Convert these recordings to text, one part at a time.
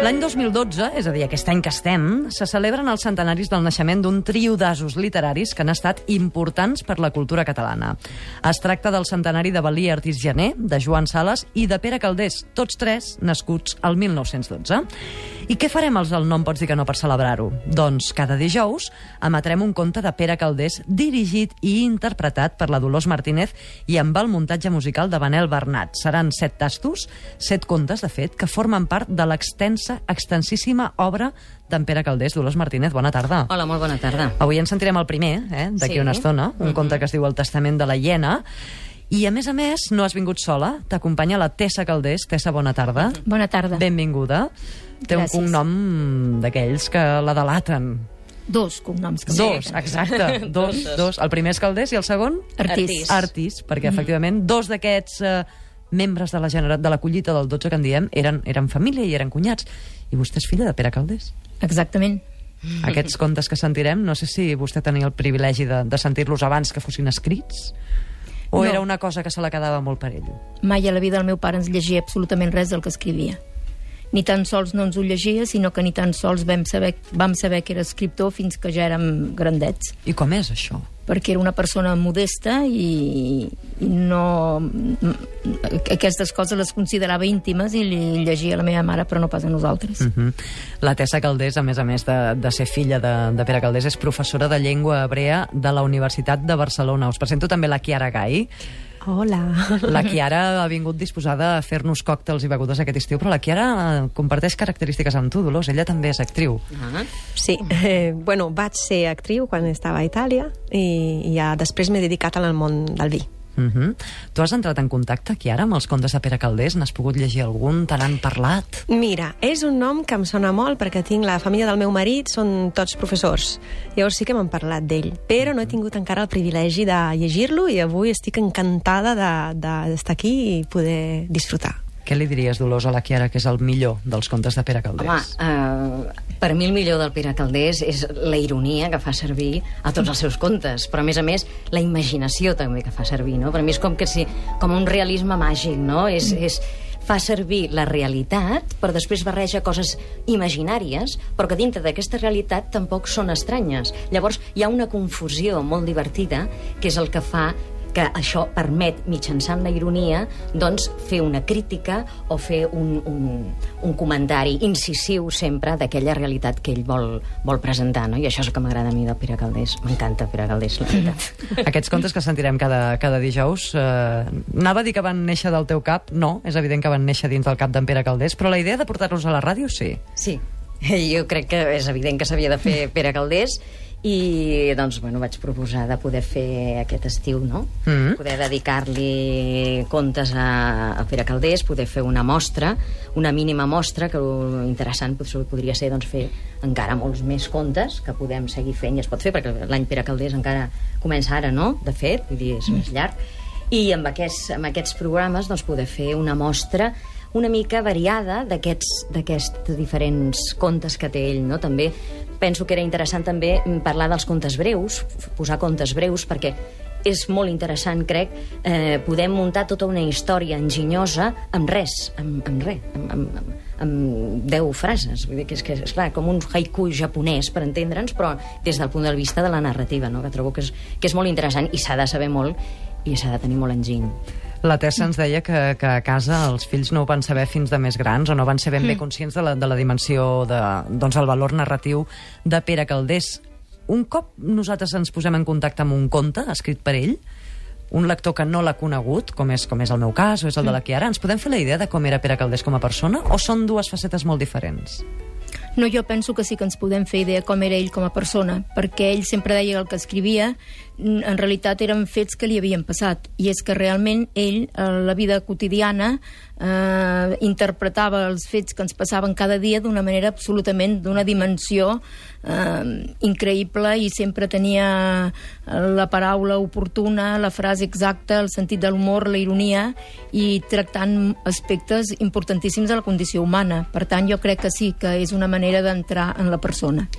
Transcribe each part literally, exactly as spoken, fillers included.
L'any dos mil dotze, és a dir, aquest any que estem, se celebren els centenaris del naixement d'un trio d'asos literaris que han estat importants per la cultura catalana. Es tracta del centenari de Balí Artís Gener, de Joan Sales i de Pere Calders, tots tres nascuts al mil nou-cents dotze. I què farem els del No em pots dir que no per celebrar-ho? Doncs cada dijous emetrem un conte de Pere Calders dirigit i interpretat per la Dolors Martínez i amb el muntatge musical de Manel Bernat. Seran set tastos, set contes, de fet, que formen part de l'extensa, extensíssima obra d'en Pere Calders. Dolors Martínez, bona tarda. Hola, molt bona tarda. Avui en sentirem el primer, eh, d'aquí Sí. una estona, un Mhm. conte que es diu El testament de la hiena. I, a més a més, no has vingut sola, t'acompanya la Tessa Calders. Tessa, bona tarda. Bona tarda. Benvinguda. Té Gràcies. un cognom d'aquells que la delaten. Dos cognoms. Que Dos, exacte. Dos, dos. El primer és Calders i el segon? Artís. Artís, perquè efectivament dos d'aquests eh, membres de la, genera... de la collita del dotze que en diem eren, eren família i eren cunyats. I vostè és filla de Pere Calders. Exactament. Aquests contes que sentirem, no sé si vostè tenia el privilegi de, de sentir-los abans que fossin escrits, o No. era una cosa que se la quedava molt per ell? Mai a la vida el meu pare ens llegia absolutament res del que escrivia. Ni tan sols no ens ho llegia, sinó que ni tan sols vam saber, vam saber que era escriptor fins que ja érem grandets. I com és això? Perquè era una persona modesta i, i no... Aquestes coses les considerava íntimes i li llegia a la meva mare, però no pas a nosaltres. Uh -huh. La Tessa Calders, a més a més de, de ser filla de, de Pere Calders, és professora de llengua hebrea de la Universitat de Barcelona. Us presento també la Chiara Gai. Hola. La Chiara ha vingut disposada a fer-nos còctels i begudes aquest estiu, però la Chiara comparteix característiques amb tu, Dolors. Ella també és actriu. Ah. Sí, eh, bueno, vaig ser actriu quan estava a Itàlia i, i ja després m'he dedicat al món del vi. Uh -huh. Tu has entrat en contacte, Chiara, amb els contes de Pere Calders? N'has pogut llegir algun? Te n'han parlat? Mira, és un nom que em sona molt perquè tinc la família del meu marit, són tots professors. Llavors sí que m'han parlat d'ell, però no he tingut encara el privilegi de llegir-lo i avui estic encantada d'estar de, de, aquí i poder disfrutar. Què li diries, Dolors, a la Chiara, que és el millor dels contes de Pere Calders? Home, uh, per mi el millor del Pere Calders és la ironia que fa servir a tots els seus contes, però a més a més la imaginació també que fa servir, no? Per mi és com que si, com un realisme màgic, no? És, és, fa servir la realitat, però després barreja coses imaginàries, però que dintre d'aquesta realitat tampoc són estranyes. Llavors hi ha una confusió molt divertida, que és el que fa que això permet, mitjançant la ironia, doncs, fer una crítica o fer un, un, un comentari incisiu sempre d'aquella realitat que ell vol, vol presentar, no? I això és el que m'agrada a mi del Pere Calders. M'encanta Pere Calders, la veritat. Aquests contes que sentirem cada, cada dijous, eh, anava a dir que van néixer del teu cap? No, és evident que van néixer dins del cap d'en Pere Calders, però la idea de portar-los a la ràdio, sí. Sí, jo crec que és evident que s'havia de fer Pere Calders i doncs, bueno, vaig proposar de poder fer aquest estiu, no? Mm. Poder dedicar-li contes a, a Pere Calders, poder fer una mostra, una mínima mostra, que interessant podria ser doncs, fer encara molts més contes que podem seguir fent, i es pot fer, perquè l'any Pere Calders encara comença ara, no?, de fet, vull dir, és més llarg, i amb aquests, amb aquests programes doncs, poder fer una mostra una mica variada d'aquests d'aquests diferents contes que té ell, no? També penso que era interessant també parlar dels contes breus, posar contes breus, perquè és molt interessant, crec, eh, poder muntar tota una història enginyosa amb res, amb, amb res, amb, amb, amb, amb deu frases. Vull dir que és, que és clar, com un haiku japonès, per entendre'ns, però des del punt de vista de la narrativa, no? Que trobo que és, que és molt interessant i s'ha de saber molt i s'ha de tenir molt enginy. La Tessa ens deia que, que a casa els fills no ho van saber fins de més grans o no van ser ben bé conscients de la, de la dimensió, de, doncs el valor narratiu de Pere Calders. Un cop nosaltres ens posem en contacte amb un conte escrit per ell, un lector que no l'ha conegut, com és, com és el meu cas o és el de la Chiara, ens podem fer la idea de com era Pere Calders com a persona o són dues facetes molt diferents? No, jo penso que sí que ens podem fer idea com era ell com a persona, perquè ell sempre deia que el que escrivia en realitat eren fets que li havien passat, i és que realment ell, a la vida quotidiana, eh, interpretava els fets que ens passaven cada dia d'una manera absolutament, d'una dimensió eh, increïble, i sempre tenia la paraula oportuna, la frase exacta, el sentit de l'humor, la ironia, i tractant aspectes importantíssims de la condició humana. Per tant, jo crec que sí, que és una manera d'entrar en la persona.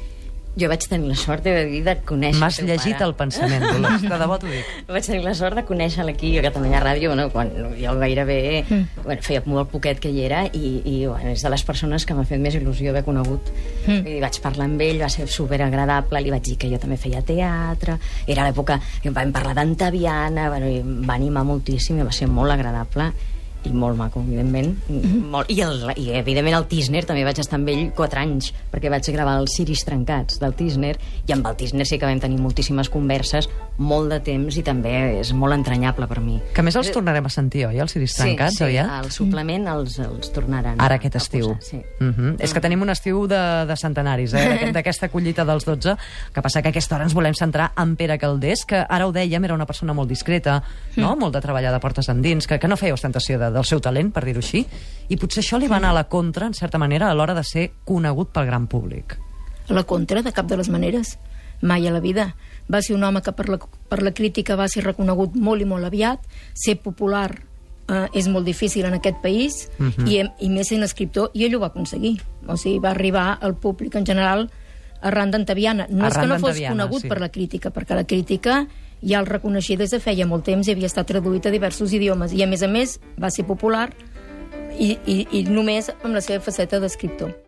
Jo vaig tenir la sort de, de conèixer... M'has el teu llegit pare. el pensament, Dolors, de debò t'ho dic. Vaig tenir la sort de conèixer-la aquí a Catalunya Ràdio, no? Quan jo gairebé... Mm. Bueno, feia molt poquet que hi era i, i bueno, és de les persones que m'ha fet més il·lusió haver conegut. Mm. I vaig parlar amb ell, va ser superagradable, li vaig dir que jo també feia teatre, era l'època que vam parlar d'Antaviana, bueno, i em va animar moltíssim i va ser molt agradable i molt maco, evidentment. Mm-hmm. Molt. I, el, I, evidentment, el Tisner també vaig estar amb ell quatre anys, perquè vaig gravar els Ciris trencats del Tisner, i amb el Tisner sí que vam tenir moltíssimes converses, molt de temps, i també és molt entranyable per mi. Que més els tornarem a sentir, oi, els Ciris trencats, sí, sí, oi? el suplement els, els tornaran Ara a, aquest a estiu. posar, sí. Uh -huh. mm. És que tenim un estiu de, de centenaris, eh? d'aquesta collita dels dotze, que passa que a aquesta hora ens volem centrar en Pere Calders, que ara ho dèiem, era una persona molt discreta, no? Mm. molt de treballar de portes endins, que, que no feia ostentació de, del seu talent, per dir-ho així, i potser això li va anar a la contra, en certa manera, a l'hora de ser conegut pel gran públic. A la contra, de cap de les maneres. Mai a la vida. Va ser un home que per la, per la crítica va ser reconegut molt i molt aviat. Ser popular eh, és molt difícil en aquest país, uh-huh. i, i més sent escriptor, i ell ho va aconseguir. O sigui, va arribar al públic en general arran d'Antaviana. No arran és que no fos conegut sí. per la crítica, perquè la crítica ja el reconeixia des de feia molt temps i havia estat traduït a diversos idiomes, i a més a més va ser popular i, i, i només amb la seva faceta d'escriptor.